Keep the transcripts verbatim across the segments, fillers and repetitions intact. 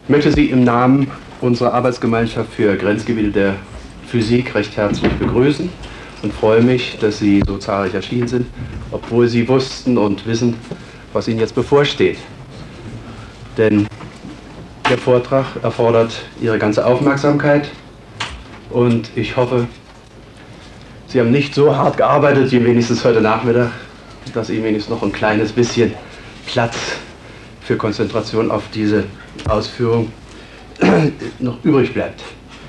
Ich möchte Sie im Namen unserer Arbeitsgemeinschaft für Grenzgebiete der Physik recht herzlich begrüßen und freue mich, dass Sie so zahlreich erschienen sind, obwohl Sie wussten und wissen, was Ihnen jetzt bevorsteht. Denn der Vortrag erfordert Ihre ganze Aufmerksamkeit und ich hoffe, Sie haben nicht so hart gearbeitet wie wenigstens heute Nachmittag, dass Ihnen wenigstens noch ein kleines bisschen Platz für Konzentration auf diese Ausführung noch übrig bleibt.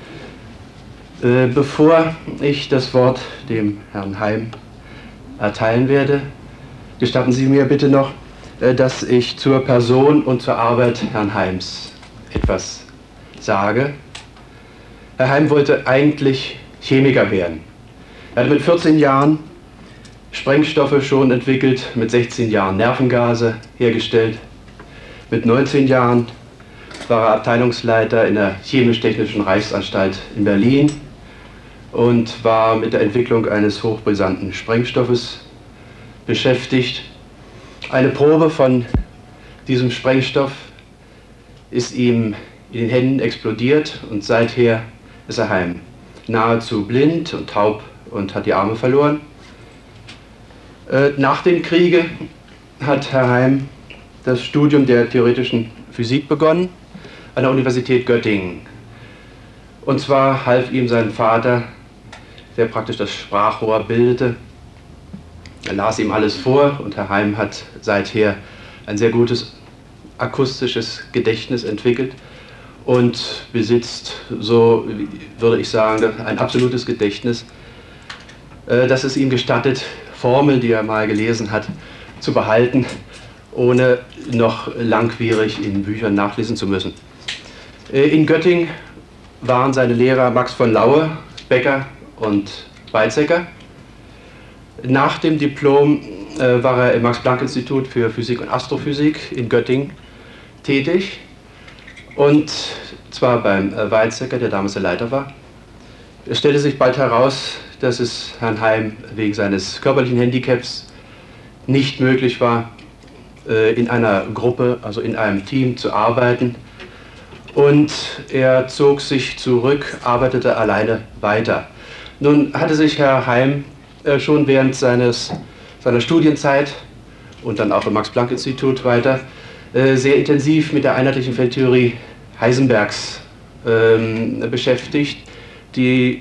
Äh, bevor ich das Wort dem Herrn Heim erteilen werde, gestatten Sie mir bitte noch, äh, dass ich zur Person und zur Arbeit Herrn Heims etwas sage. Herr Heim wollte eigentlich Chemiker werden. Er hat mit vierzehn Jahren Sprengstoffe schon entwickelt, mit sechzehn Jahren Nervengase hergestellt. Mit neunzehn Jahren war er Abteilungsleiter in der Chemisch-Technischen Reichsanstalt in Berlin und war mit der Entwicklung eines hochbrisanten Sprengstoffes beschäftigt. Eine Probe von diesem Sprengstoff ist ihm in den Händen explodiert und seither ist er Heim. Nahezu blind und taub und hat die Arme verloren. Äh, nach dem Kriege hat Herr Heim das Studium der theoretischen Physik begonnen an der Universität Göttingen. Und zwar half ihm sein Vater, der praktisch das Sprachrohr bildete. Er las ihm alles vor und Herr Heim hat seither ein sehr gutes akustisches Gedächtnis entwickelt und besitzt, so würde ich sagen, ein absolutes Gedächtnis, das es ihm gestattet, Formeln, die er mal gelesen hat, zu behalten, ohne noch langwierig in Büchern nachlesen zu müssen. In Göttingen waren seine Lehrer Max von Laue, Becker und Weizsäcker. Nach dem Diplom äh, war er im Max-Planck-Institut für Physik und Astrophysik in Göttingen tätig. Und zwar beim äh, Weizsäcker, der damals der Leiter war. Es stellte sich bald heraus, dass es Herrn Heim wegen seines körperlichen Handicaps nicht möglich war, äh, in einer Gruppe, also in einem Team zu arbeiten. Und er zog sich zurück, arbeitete alleine weiter. Nun hatte sich Herr Heim äh, schon während seines, seiner Studienzeit und dann auch im Max-Planck-Institut weiter äh, sehr intensiv mit der einheitlichen Feldtheorie Heisenbergs äh, beschäftigt, die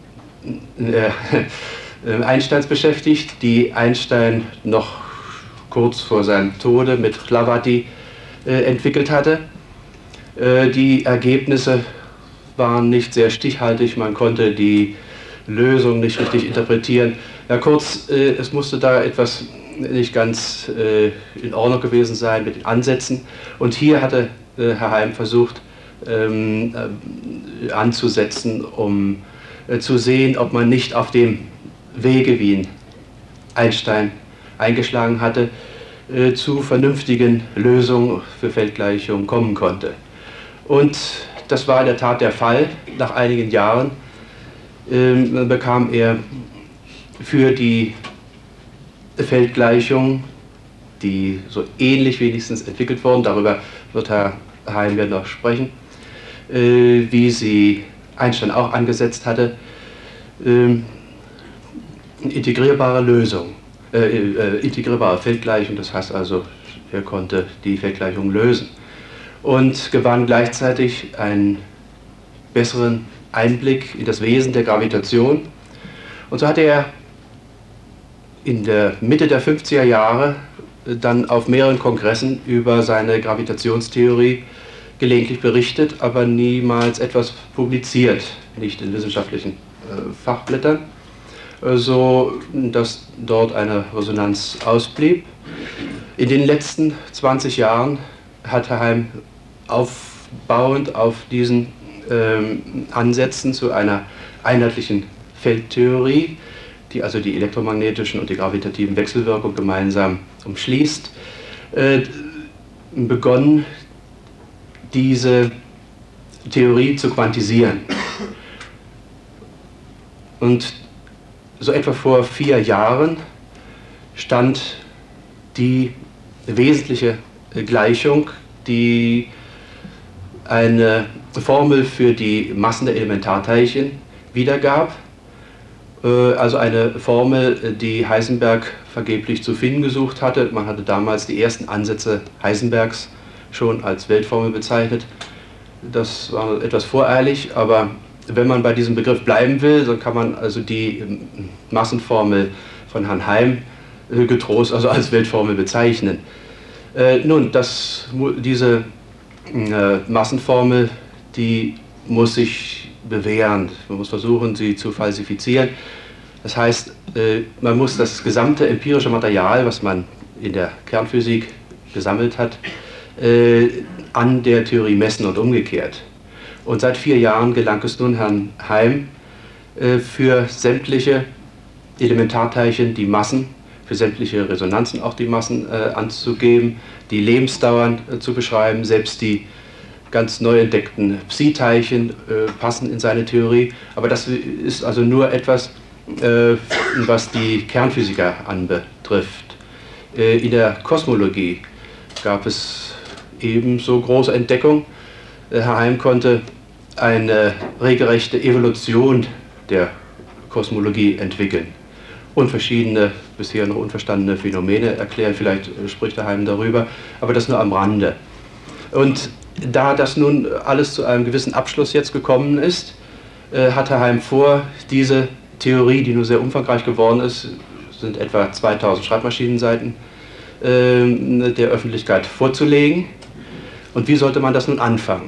äh, Einsteins beschäftigt, die Einstein noch kurz vor seinem Tode mit Hlawati äh, entwickelt hatte. Äh, die Ergebnisse waren nicht sehr stichhaltig, man konnte die Lösung nicht richtig interpretieren. Ja, kurz, äh, es musste da etwas nicht ganz äh, in Ordnung gewesen sein mit den Ansätzen. Und hier hatte äh, Herr Heim versucht ähm, äh, anzusetzen, um äh, zu sehen, ob man nicht auf dem Wege, wie ihn Einstein eingeschlagen hatte, äh, zu vernünftigen Lösungen für Feldgleichungen kommen konnte. Und das war in der Tat der Fall. Nach einigen Jahren äh, bekam er für die Feldgleichung, die so ähnlich wenigstens entwickelt wurden, darüber wird Herr Heim ja noch sprechen, äh, wie sie Einstein auch angesetzt hatte, äh, integrierbare Lösung, äh, äh, integrierbare Feldgleichung, das heißt also, er konnte die Feldgleichung lösen und gewann gleichzeitig einen besseren Einblick in das Wesen der Gravitation. Und so hatte er in der Mitte der fünfziger Jahre dann auf mehreren Kongressen über seine Gravitationstheorie gelegentlich berichtet, aber niemals etwas publiziert, nicht in wissenschaftlichen äh, Fachblättern, äh, so dass dort eine Resonanz ausblieb. In den letzten zwanzig Jahren hat Herr Heim aufbauend auf diesen ähm, Ansätzen zu einer einheitlichen Feldtheorie, die also die elektromagnetischen und die gravitativen Wechselwirkungen gemeinsam umschließt, äh, begonnen, diese Theorie zu quantisieren. Und so etwa vor vier Jahren stand die wesentliche Gleichung, die eine Formel für die Massen der Elementarteilchen wiedergab, also eine Formel, die Heisenberg vergeblich zu finden gesucht hatte. Man hatte damals die ersten Ansätze Heisenbergs schon als Weltformel bezeichnet. Das war etwas voreilig, aber wenn man bei diesem Begriff bleiben will, dann kann man also die Massenformel von Herrn Heim getrost also als Weltformel bezeichnen. Äh, nun, das, diese äh, Massenformel, die muss sich bewähren. Man muss versuchen, sie zu falsifizieren. Das heißt, äh, man muss das gesamte empirische Material, was man in der Kernphysik gesammelt hat, äh, an der Theorie messen und umgekehrt. Und seit vier Jahren gelang es nun Herrn Heim, äh, für sämtliche Elementarteilchen die Massen, für sämtliche Resonanzen auch die Massen äh, anzugeben, die Lebensdauern äh, zu beschreiben. Selbst die ganz neu entdeckten Psi-Teilchen äh, passen in seine Theorie. Aber das ist also nur etwas, äh, was die Kernphysiker anbetrifft. Äh, in der Kosmologie gab es ebenso große Entdeckungen. Äh, Herr Heim konnte eine regelrechte Evolution der Kosmologie entwickeln und verschiedene bisher noch unverstandene Phänomene erklären. Vielleicht spricht Herr Heim darüber, aber das nur am Rande. Und da das nun alles zu einem gewissen Abschluss jetzt gekommen ist, äh, hat Herr Heim vor, diese Theorie, die nur sehr umfangreich geworden ist, sind etwa zweitausend Schreibmaschinenseiten, äh, der Öffentlichkeit vorzulegen. Und wie sollte man das nun anfangen?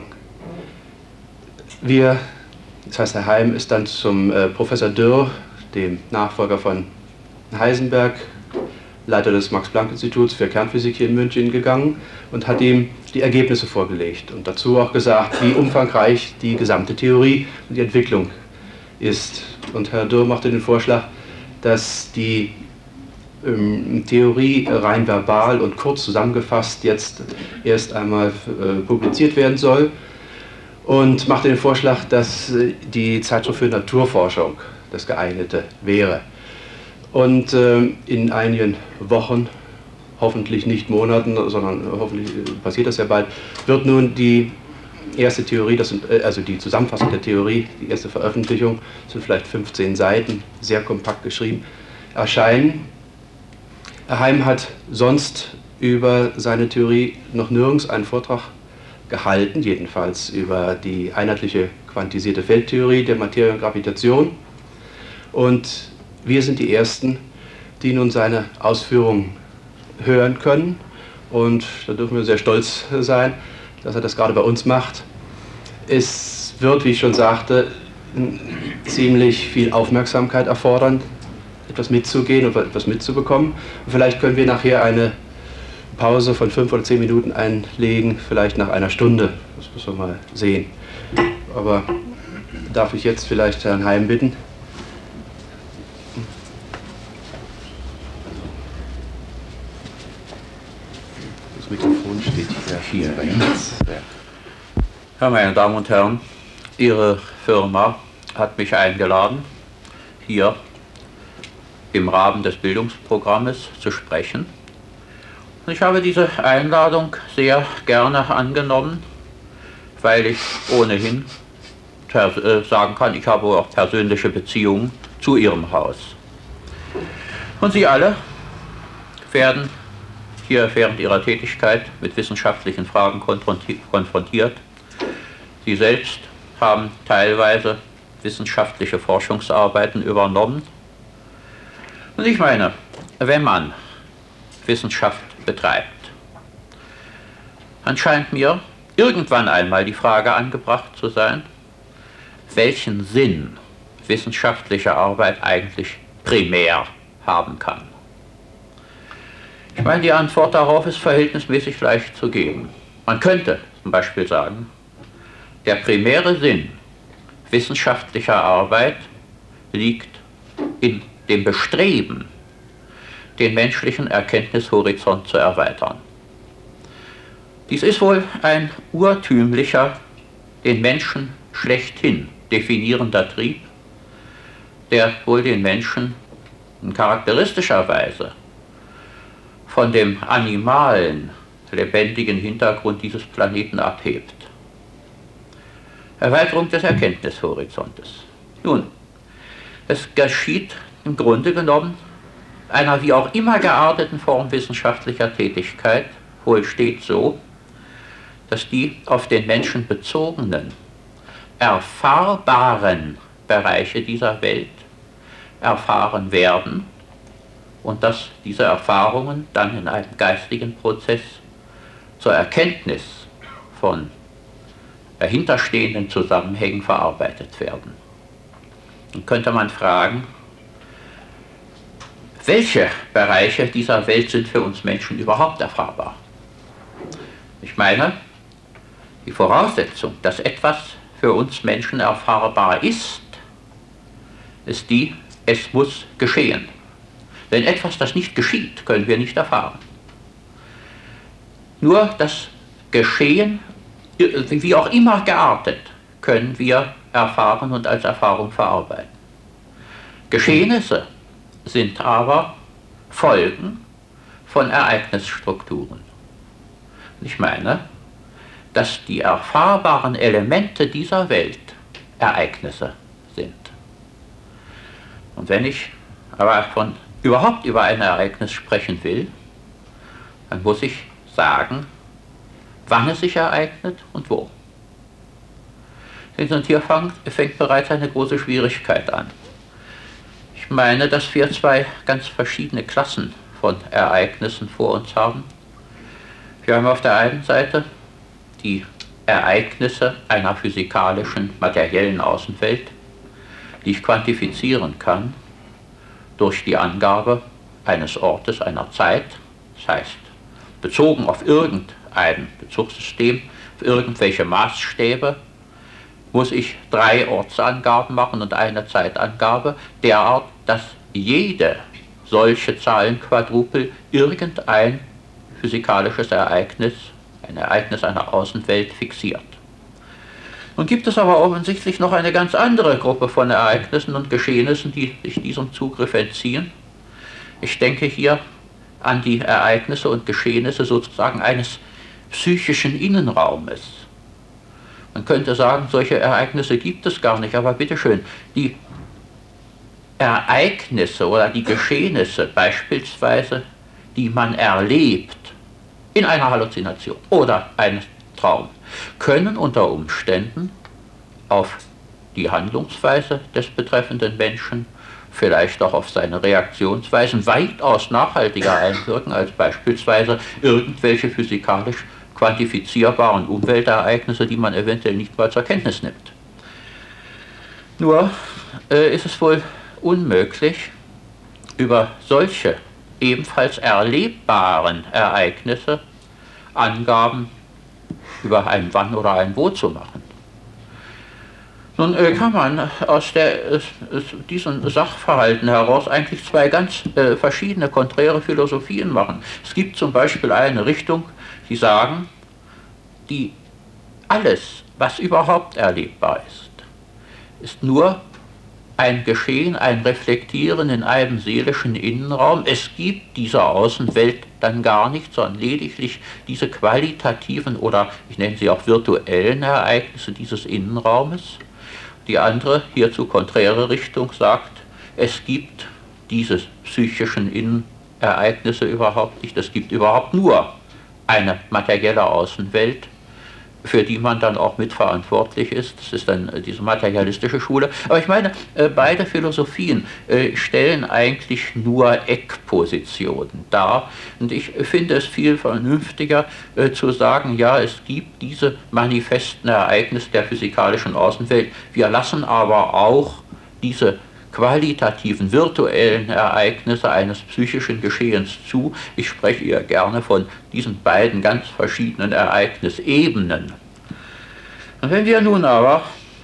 Wir, das heißt, Herr Heim ist dann zum äh, Professor Dürr, dem Nachfolger von Heisenberg, Leiter des Max-Planck-Instituts für Kernphysik hier in München, gegangen und hat ihm die Ergebnisse vorgelegt und dazu auch gesagt, wie umfangreich die gesamte Theorie und die Entwicklung ist. Und Herr Dürr machte den Vorschlag, dass die ähm, Theorie rein verbal und kurz zusammengefasst jetzt erst einmal äh, publiziert werden soll und machte den Vorschlag, dass äh, die Zeitschrift für Naturforschung das geeignete wäre. Und äh, in einigen Wochen, hoffentlich nicht Monaten, sondern hoffentlich passiert das ja bald, wird nun die erste Theorie, das sind, äh, also die Zusammenfassung der Theorie, die erste Veröffentlichung, das sind vielleicht fünfzehn Seiten, sehr kompakt geschrieben, erscheinen. Herr Heim hat sonst über seine Theorie noch nirgends einen Vortrag gehalten, jedenfalls über die einheitliche quantisierte Feldtheorie der Materie und Gravitation. Und wir sind die Ersten, die nun seine Ausführungen hören können. Und da dürfen wir sehr stolz sein, dass er das gerade bei uns macht. Es wird, wie ich schon sagte, ziemlich viel Aufmerksamkeit erfordern, etwas mitzugehen und etwas mitzubekommen. Und vielleicht können wir nachher eine Pause von fünf oder zehn Minuten einlegen, vielleicht nach einer Stunde. Das müssen wir mal sehen. Aber darf ich jetzt vielleicht Herrn Heim bitten? Das Mikrofon steht hier, hier bei uns. Ja, meine Damen und Herren, Ihre Firma hat mich eingeladen, hier im Rahmen des Bildungsprogrammes zu sprechen. Und ich habe diese Einladung sehr gerne angenommen, weil ich ohnehin sagen kann, ich habe auch persönliche Beziehungen zu Ihrem Haus. Und Sie alle werden hier während Ihrer Tätigkeit mit wissenschaftlichen Fragen konfrontiert. Sie selbst haben teilweise wissenschaftliche Forschungsarbeiten übernommen. Und ich meine, wenn man Wissenschaft betreibt, dann scheint mir irgendwann einmal die Frage angebracht zu sein, welchen Sinn wissenschaftliche Arbeit eigentlich primär haben kann. Ich meine, die Antwort darauf ist verhältnismäßig leicht zu geben. Man könnte zum Beispiel sagen, der primäre Sinn wissenschaftlicher Arbeit liegt in dem Bestreben, den menschlichen Erkenntnishorizont zu erweitern. Dies ist wohl ein urtümlicher, den Menschen schlechthin definierender Trieb, der wohl den Menschen in charakteristischer Weise von dem animalen, lebendigen Hintergrund dieses Planeten abhebt. Erweiterung des Erkenntnishorizontes. Nun, es geschieht im Grunde genommen einer wie auch immer gearteten Form wissenschaftlicher Tätigkeit wohl stets so, dass die auf den Menschen bezogenen, erfahrbaren Bereiche dieser Welt erfahren werden und dass diese Erfahrungen dann in einem geistigen Prozess zur Erkenntnis von dahinterstehenden Zusammenhängen verarbeitet werden. Dann könnte man fragen, welche Bereiche dieser Welt sind für uns Menschen überhaupt erfahrbar? Ich meine, die Voraussetzung, dass etwas für uns Menschen erfahrbar ist, ist die, es muss geschehen. Denn etwas, das nicht geschieht, können wir nicht erfahren. Nur das Geschehen, wie auch immer geartet, können wir erfahren und als Erfahrung verarbeiten. Geschehnisse sind aber Folgen von Ereignisstrukturen. Ich meine, dass die erfahrbaren Elemente dieser Welt Ereignisse sind. Und wenn ich aber von überhaupt über ein Ereignis sprechen will, dann muss ich sagen, wann es sich ereignet und wo. Und hier fängt, fängt bereits eine große Schwierigkeit an. Ich meine, dass wir zwei ganz verschiedene Klassen von Ereignissen vor uns haben. Wir haben auf der einen Seite die Ereignisse einer physikalischen, materiellen Außenwelt, die ich quantifizieren kann durch die Angabe eines Ortes, einer Zeit, das heißt, bezogen auf irgendein Bezugssystem, auf irgendwelche Maßstäbe, muss ich drei Ortsangaben machen und eine Zeitangabe, derart, dass jede solche Zahlenquadrupel irgendein physikalisches Ereignis, ein Ereignis einer Außenwelt fixiert. Nun gibt es aber offensichtlich noch eine ganz andere Gruppe von Ereignissen und Geschehnissen, die sich diesem Zugriff entziehen. Ich denke hier an die Ereignisse und Geschehnisse sozusagen eines psychischen Innenraumes. Man könnte sagen, solche Ereignisse gibt es gar nicht, aber bitteschön, die Ereignisse oder die Geschehnisse beispielsweise, die man erlebt in einer Halluzination oder einem Traum, können unter Umständen auf die Handlungsweise des betreffenden Menschen, vielleicht auch auf seine Reaktionsweisen weitaus nachhaltiger einwirken als beispielsweise irgendwelche physikalisch quantifizierbaren Umweltereignisse, die man eventuell nicht mal zur Kenntnis nimmt. Nur äh, ist es wohl unmöglich, über solche ebenfalls erlebbaren Ereignisse Angaben über ein Wann oder ein Wo zu machen. Nun äh, kann man aus der, äh, diesen Sachverhalten heraus eigentlich zwei ganz äh, verschiedene, konträre Philosophien machen. Es gibt zum Beispiel eine Richtung, die sagen, die alles, was überhaupt erlebbar ist, ist nur ein Geschehen, ein Reflektieren in einem seelischen Innenraum. Es gibt diese Außenwelt dann gar nicht, sondern lediglich diese qualitativen oder ich nenne sie auch virtuellen Ereignisse dieses Innenraumes. Die andere, hierzu konträre Richtung, sagt, es gibt diese psychischen Innenereignisse überhaupt nicht. Es gibt überhaupt nur eine materielle Außenwelt, für die man dann auch mitverantwortlich ist. Das ist dann diese materialistische Schule. Aber ich meine, beide Philosophien stellen eigentlich nur Eckpositionen dar. Und ich finde es viel vernünftiger zu sagen, ja, es gibt diese manifesten Ereignisse der physikalischen Außenwelt. Wir lassen aber auch diese qualitativen, virtuellen Ereignisse eines psychischen Geschehens zu. Ich spreche eher gerne von diesen beiden ganz verschiedenen Ereignisebenen. Und wenn wir nun aber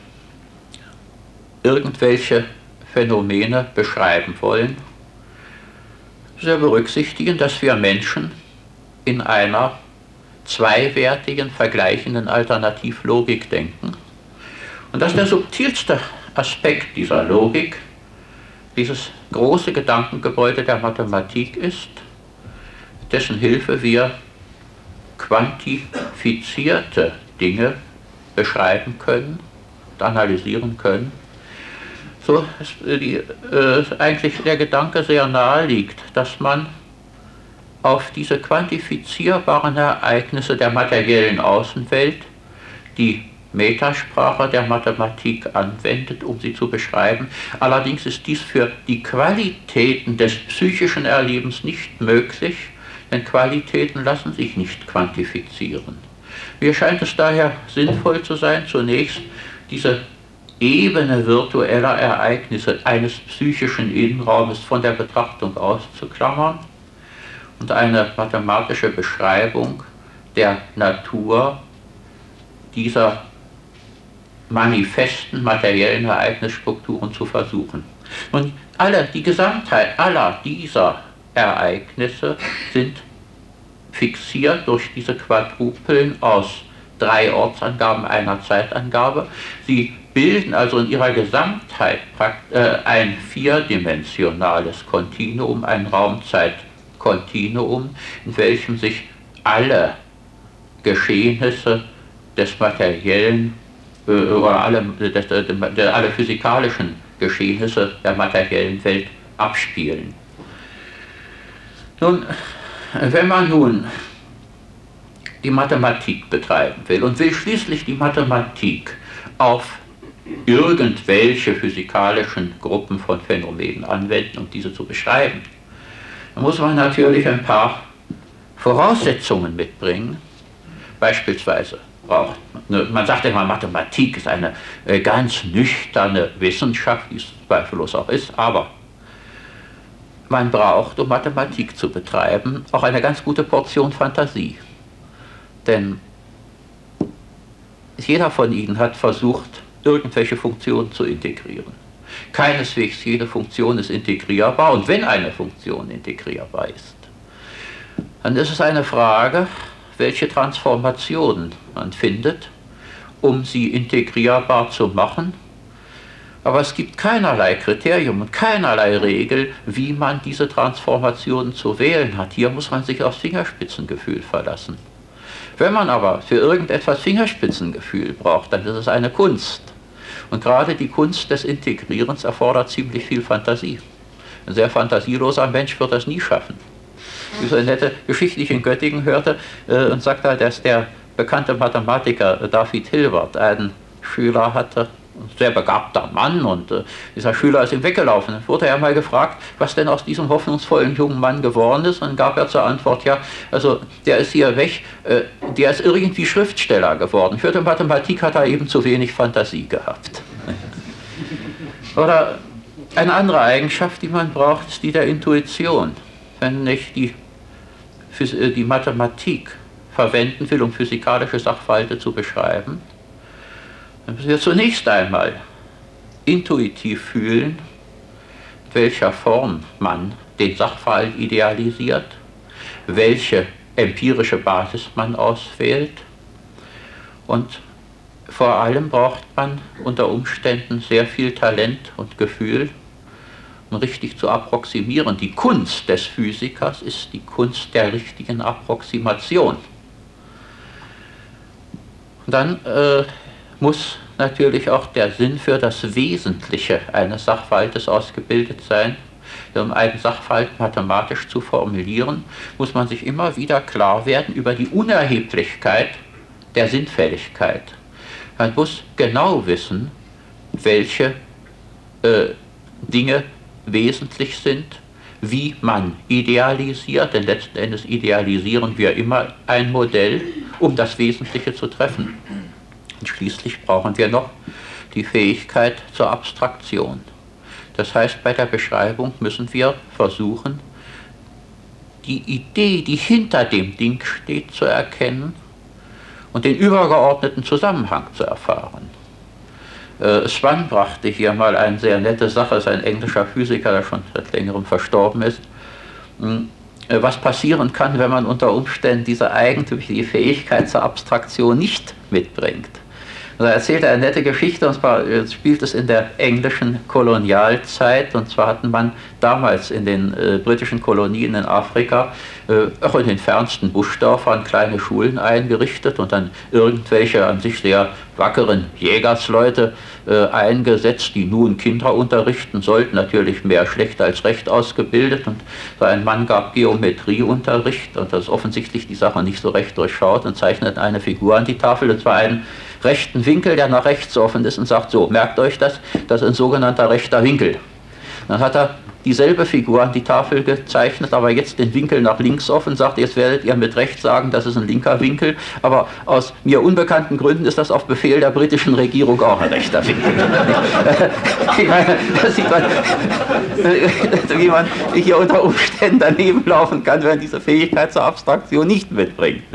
irgendwelche Phänomene beschreiben wollen, müssen wir berücksichtigen, dass wir Menschen in einer zweiwertigen, vergleichenden Alternativlogik denken und dass der subtilste Aspekt dieser Logik dieses große Gedankengebäude der Mathematik ist, dessen Hilfe wir quantifizierte Dinge beschreiben können, analysieren können, so ist die, äh, eigentlich der Gedanke sehr nahe liegt, dass man auf diese quantifizierbaren Ereignisse der materiellen Außenwelt die Metasprache der Mathematik anwendet, um sie zu beschreiben. Allerdings ist dies für die Qualitäten des psychischen Erlebens nicht möglich, denn Qualitäten lassen sich nicht quantifizieren. Mir scheint es daher sinnvoll zu sein, zunächst diese Ebene virtueller Ereignisse eines psychischen Innenraumes von der Betrachtung auszuklammern und eine mathematische Beschreibung der Natur dieser manifesten materiellen Ereignisstrukturen zu versuchen. Und alle, die Gesamtheit aller dieser Ereignisse sind fixiert durch diese Quadrupeln aus drei Ortsangaben einer Zeitangabe. Sie bilden also in ihrer Gesamtheit ein vierdimensionales Kontinuum, ein Raumzeitkontinuum, in welchem sich alle Geschehnisse des materiellen oder alle, des, der, alle physikalischen Geschehnisse der materiellen Welt abspielen. Nun, wenn man nun die Mathematik betreiben will und will schließlich die Mathematik auf irgendwelche physikalischen Gruppen von Phänomenen anwenden, um diese zu beschreiben, dann muss man natürlich ein paar Voraussetzungen mitbringen. Beispielsweise braucht man, man sagt immer, Mathematik ist eine ganz nüchterne Wissenschaft, die es zweifellos auch ist, aber man braucht, um Mathematik zu betreiben, auch eine ganz gute Portion Fantasie. Denn jeder von Ihnen hat versucht, irgendwelche Funktionen zu integrieren. Keineswegs jede Funktion ist integrierbar, und wenn eine Funktion integrierbar ist, dann ist es eine Frage, welche Transformationen man findet, um sie integrierbar zu machen. Aber es gibt keinerlei Kriterium und keinerlei Regel, wie man diese Transformationen zu wählen hat. Hier muss man sich aufs Fingerspitzengefühl verlassen. Wenn man aber für irgendetwas Fingerspitzengefühl braucht, dann ist es eine Kunst. Und gerade die Kunst des Integrierens erfordert ziemlich viel Fantasie. Ein sehr fantasieloser Mensch wird das nie schaffen. Wie so eine nette Geschichte, die ich in Göttingen hörte, äh, und sagte, dass der bekannte Mathematiker David Hilbert einen Schüler hatte, ein sehr begabter Mann, und äh, dieser Schüler ist ihm weggelaufen. Dann wurde er mal gefragt, was denn aus diesem hoffnungsvollen jungen Mann geworden ist, und dann gab er zur Antwort, ja, also der ist hier weg, äh, der ist irgendwie Schriftsteller geworden. Für die Mathematik hat er eben zu wenig Fantasie gehabt. Oder eine andere Eigenschaft, die man braucht, ist die der Intuition. Wenn ich die, die Mathematik verwenden will, um physikalische Sachverhalte zu beschreiben, dann müssen wir zunächst einmal intuitiv fühlen, in welcher Form man den Sachverhalt idealisiert, welche empirische Basis man auswählt, und vor allem braucht man unter Umständen sehr viel Talent und Gefühl, um richtig zu approximieren. Die Kunst des Physikers ist die Kunst der richtigen Approximation. Und dann äh, muss natürlich auch der Sinn für das Wesentliche eines Sachverhaltes ausgebildet sein. Um einen Sachverhalt mathematisch zu formulieren, muss man sich immer wieder klar werden über die Unerheblichkeit der Sinnfälligkeit. Man muss genau wissen, welche äh, Dinge wesentlich sind, wie man idealisiert, denn letzten Endes idealisieren wir immer ein Modell, um das Wesentliche zu treffen. Und schließlich brauchen wir noch die Fähigkeit zur Abstraktion. Das heißt, bei der Beschreibung müssen wir versuchen, die Idee, die hinter dem Ding steht, zu erkennen und den übergeordneten Zusammenhang zu erfahren. Äh, Swann brachte hier mal eine sehr nette Sache, ist ein englischer Physiker, der schon seit längerem verstorben ist, äh, was passieren kann, wenn man unter Umständen diese eigentümliche Fähigkeit zur Abstraktion nicht mitbringt. Da erzählt er eine nette Geschichte, und zwar spielt es in der englischen Kolonialzeit, und zwar hatten man damals in den äh, britischen Kolonien in Afrika auch in den fernsten Buschdörfern kleine Schulen eingerichtet und dann irgendwelche an sich sehr wackeren Jägersleute äh, eingesetzt, die nun Kinder unterrichten sollten, natürlich mehr schlecht als recht ausgebildet. Und so ein Mann gab Geometrieunterricht und das ist offensichtlich die Sache nicht so recht durchschaut und zeichnet eine Figur an die Tafel, und zwar einen rechten Winkel, der nach rechts offen ist, und sagt so, merkt euch das, das ist ein sogenannter rechter Winkel. Dann hat er dieselbe Figur an die Tafel gezeichnet, aber jetzt den Winkel nach links offen, sagt, jetzt werdet ihr mit Recht sagen, das ist ein linker Winkel, aber aus mir unbekannten Gründen ist das auf Befehl der britischen Regierung auch ein rechter Winkel. Das sieht man, wie man hier unter Umständen daneben laufen kann, wenn man diese Fähigkeit zur Abstraktion nicht mitbringt.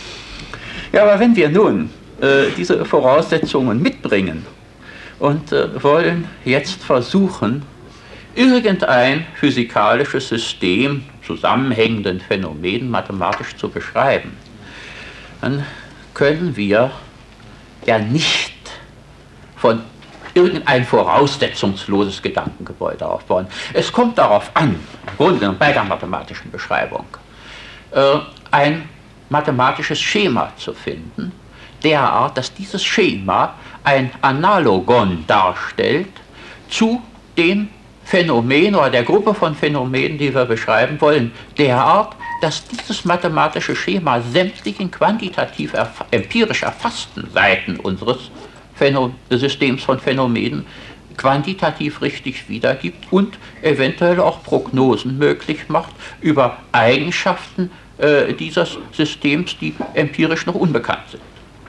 Ja, aber wenn wir nun äh, diese Voraussetzungen mitbringen und äh, wollen jetzt versuchen, irgendein physikalisches System zusammenhängenden Phänomenen mathematisch zu beschreiben, dann können wir ja nicht von irgendein voraussetzungsloses Gedankengebäude aufbauen. Es kommt darauf an, im Grunde genommen bei der mathematischen Beschreibung, äh, ein mathematisches Schema zu finden, derart, dass dieses Schema ein Analogon darstellt zu dem Phänomen oder der Gruppe von Phänomenen, die wir beschreiben wollen, derart, dass dieses mathematische Schema sämtlichen quantitativ erf empirisch erfassten Seiten unseres Phänom Systems von Phänomenen quantitativ richtig wiedergibt und eventuell auch Prognosen möglich macht über Eigenschaften äh, dieses Systems, die empirisch noch unbekannt sind.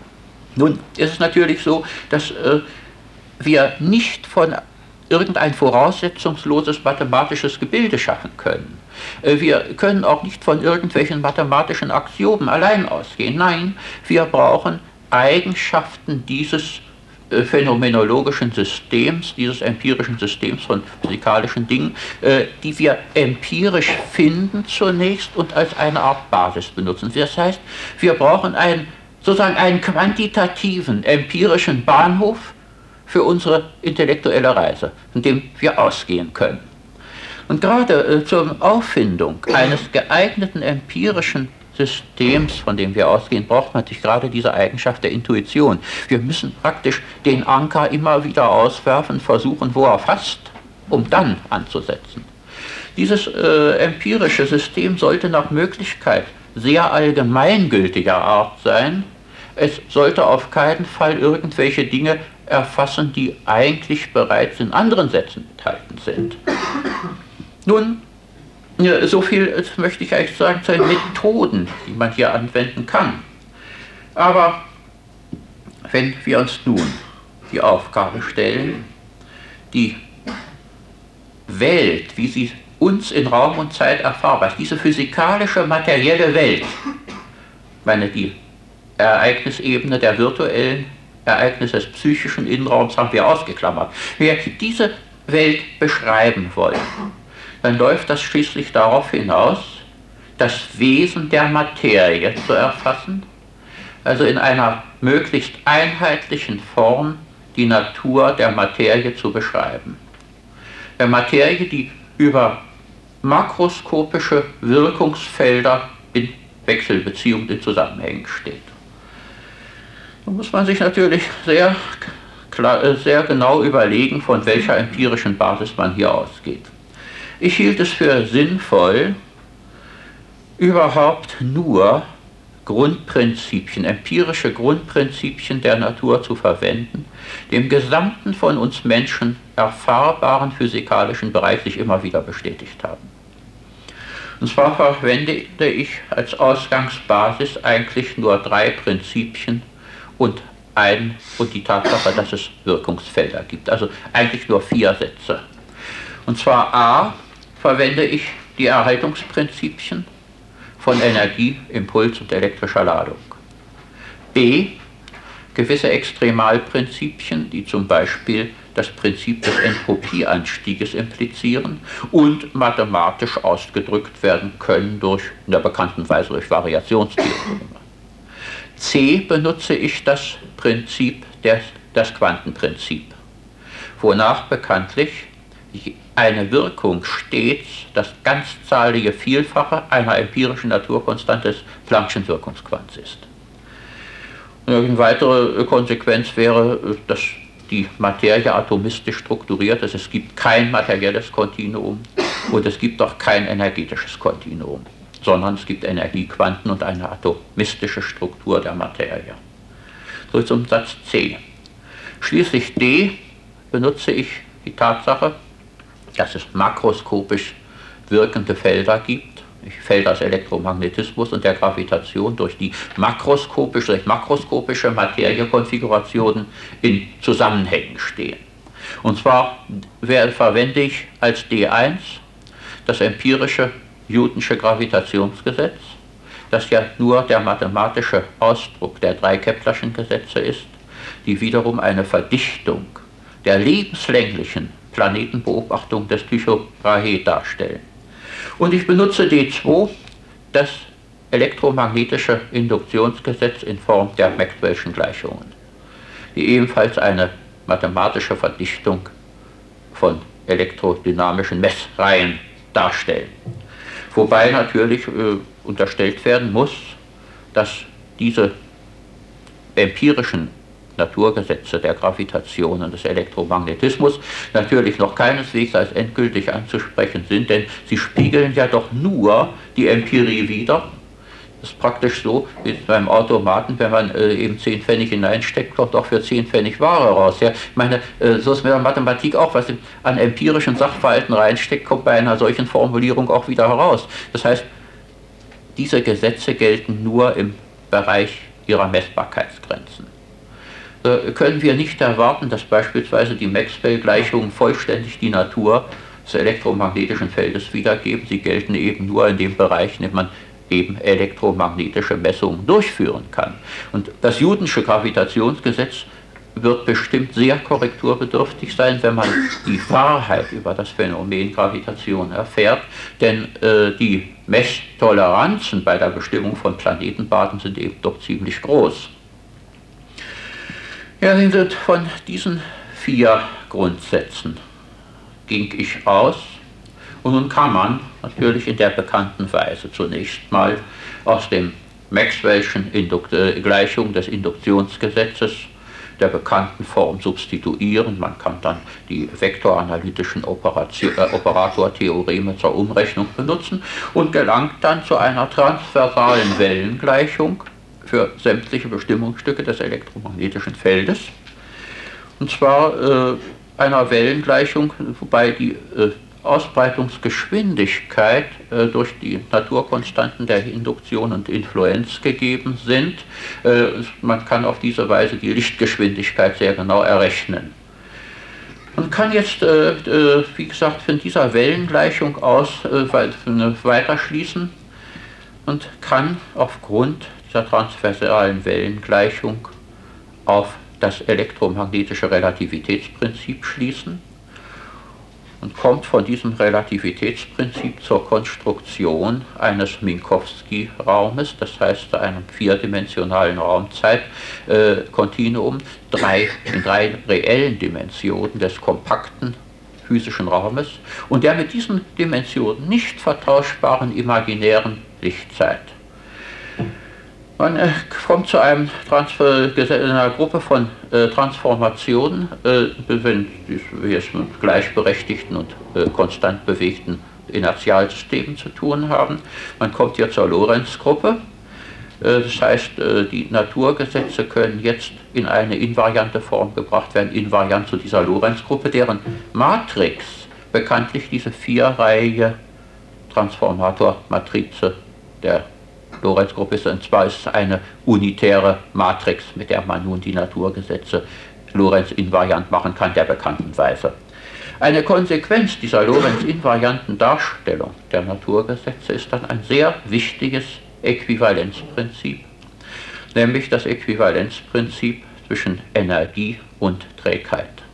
Nun ist es natürlich so, dass äh, wir nicht von irgendein voraussetzungsloses mathematisches Gebilde schaffen können. Wir können auch nicht von irgendwelchen mathematischen Axiomen allein ausgehen. Nein, wir brauchen Eigenschaften dieses äh, phänomenologischen Systems, dieses empirischen Systems von physikalischen Dingen, äh, die wir empirisch finden zunächst und als eine Art Basis benutzen. Das heißt, wir brauchen einen, sozusagen einen quantitativen, empirischen Bahnhof für unsere intellektuelle Reise, von dem wir ausgehen können. Und gerade äh, zur Auffindung eines geeigneten empirischen Systems, von dem wir ausgehen, braucht man natürlich gerade diese Eigenschaft der Intuition. Wir müssen praktisch den Anker immer wieder auswerfen, versuchen, wo er fasst, um dann anzusetzen. Dieses äh, empirische System sollte nach Möglichkeit sehr allgemeingültiger Art sein. Es sollte auf keinen Fall irgendwelche Dinge erfassen, die eigentlich bereits in anderen Sätzen enthalten sind. Nun, so viel möchte ich eigentlich sagen zu den Methoden, die man hier anwenden kann. Aber wenn wir uns nun die Aufgabe stellen, die Welt, wie sie uns in Raum und Zeit erfahrbar ist, diese physikalische, materielle Welt, ich meine, die Ereignisebene der virtuellen Ereignisse des psychischen Innenraums haben wir ausgeklammert. Wenn wir diese Welt beschreiben wollen, dann läuft das schließlich darauf hinaus, das Wesen der Materie zu erfassen, also in einer möglichst einheitlichen Form die Natur der Materie zu beschreiben. Der Materie, die über makroskopische Wirkungsfelder in Wechselbeziehungen, in Zusammenhängen steht. Da muss man sich natürlich sehr, klar, sehr genau überlegen, von welcher empirischen Basis man hier ausgeht. Ich hielt es für sinnvoll, überhaupt nur Grundprinzipien, empirische Grundprinzipien der Natur zu verwenden, die im gesamten von uns Menschen erfahrbaren physikalischen Bereich sich immer wieder bestätigt haben. Und zwar verwendete ich als Ausgangsbasis eigentlich nur drei Prinzipien und, ein, und die Tatsache, dass es Wirkungsfelder gibt. Also eigentlich nur vier Sätze. Und zwar A, verwende ich die Erhaltungsprinzipien von Energie, Impuls und elektrischer Ladung. B, gewisse Extremalprinzipien, die zum Beispiel das Prinzip des Entropieanstieges implizieren und mathematisch ausgedrückt werden können durch, in der bekannten Weise durch Variationstheoreme. C, benutze ich das Prinzip, des, das Quantenprinzip, wonach bekanntlich eine Wirkung stets das ganzzahlige Vielfache einer empirischen Naturkonstante des Planck'schen Wirkungsquants ist. Eine weitere Konsequenz wäre, dass die Materie atomistisch strukturiert ist. Es gibt kein materielles Kontinuum und es gibt auch kein energetisches Kontinuum, sondern es gibt Energiequanten und eine atomistische Struktur der Materie. So zum Satz C. Schließlich D benutze ich die Tatsache, dass es makroskopisch wirkende Felder gibt, Felder des Elektromagnetismus und der Gravitation, durch die makroskopische, durch makroskopische Materiekonfigurationen in Zusammenhängen stehen. Und zwar verwende ich als D eins das empirische Newtonsche Gravitationsgesetz, das ja nur der mathematische Ausdruck der drei Keplerschen Gesetze ist, die wiederum eine Verdichtung der lebenslänglichen Planetenbeobachtung des Tycho Brahe darstellen. Und ich benutze D zwei, das elektromagnetische Induktionsgesetz in Form der Maxwell'schen Gleichungen, die ebenfalls eine mathematische Verdichtung von elektrodynamischen Messreihen darstellen. Wobei natürlich äh, unterstellt werden muss, dass diese empirischen Naturgesetze der Gravitation und des Elektromagnetismus natürlich noch keineswegs als endgültig anzusprechen sind, denn sie spiegeln ja doch nur die Empirie wider. Das ist praktisch so wie beim Automaten, wenn man äh, eben zehn Pfennig hineinsteckt, kommt auch für zehn Pfennig Ware raus. Ja? Ich meine, äh, so ist mit der Mathematik auch, was an empirischen Sachverhalten reinsteckt, kommt bei einer solchen Formulierung auch wieder heraus. Das heißt, diese Gesetze gelten nur im Bereich ihrer Messbarkeitsgrenzen. Äh, können wir nicht erwarten, dass beispielsweise die Maxwell-Gleichungen vollständig die Natur des elektromagnetischen Feldes wiedergeben. Sie gelten eben nur in dem Bereich, in dem man eben elektromagnetische Messungen durchführen kann. Und das Newtonsche Gravitationsgesetz wird bestimmt sehr korrekturbedürftig sein, wenn man die Wahrheit über das Phänomen Gravitation erfährt, denn äh, die Messtoleranzen bei der Bestimmung von Planetenbaden sind eben doch ziemlich groß. Ja, sind von diesen vier Grundsätzen ging ich aus. Und nun kann man natürlich in der bekannten Weise zunächst mal aus dem Maxwell'schen Indukt äh, Gleichung des Induktionsgesetzes der bekannten Form substituieren. Man kann dann die vektoranalytischen Operation, äh, Operatortheoreme zur Umrechnung benutzen und gelangt dann zu einer transversalen Wellengleichung für sämtliche Bestimmungsstücke des elektromagnetischen Feldes. Und zwar äh, einer Wellengleichung, wobei die äh, Ausbreitungsgeschwindigkeit äh, durch die Naturkonstanten der Induktion und Influenz gegeben sind. Äh, man kann auf diese Weise die Lichtgeschwindigkeit sehr genau errechnen. Man kann jetzt, äh, äh, wie gesagt, von dieser Wellengleichung aus äh, weiter schließen und kann aufgrund dieser transversalen Wellengleichung auf das elektromagnetische Relativitätsprinzip schließen und kommt von diesem Relativitätsprinzip zur Konstruktion eines Minkowski-Raumes, das heißt einem vierdimensionalen Raumzeit-Kontinuum, drei, in drei reellen Dimensionen des kompakten physischen Raumes und der mit diesen Dimensionen nicht vertauschbaren imaginären Lichtzeit. Man äh, kommt zu einem Transfer, einer Gruppe von äh, Transformationen, äh, wenn wir es mit gleichberechtigten und äh, konstant bewegten Inertialsystemen zu tun haben. Man kommt hier zur Lorentz-Gruppe. Äh, das heißt, äh, die Naturgesetze können jetzt in eine invariante Form gebracht werden, invariant zu dieser Lorentz-Gruppe, deren Matrix bekanntlich diese vierreihige Transformatormatrize der Lorentz-Gruppe ist, und zwar ist es eine unitäre Matrix, mit der man nun die Naturgesetze Lorentz-invariant machen kann, der bekannten Weise. Eine Konsequenz dieser Lorentz-invarianten Darstellung der Naturgesetze ist dann ein sehr wichtiges Äquivalenzprinzip, nämlich das Äquivalenzprinzip zwischen Energie und Trägheit.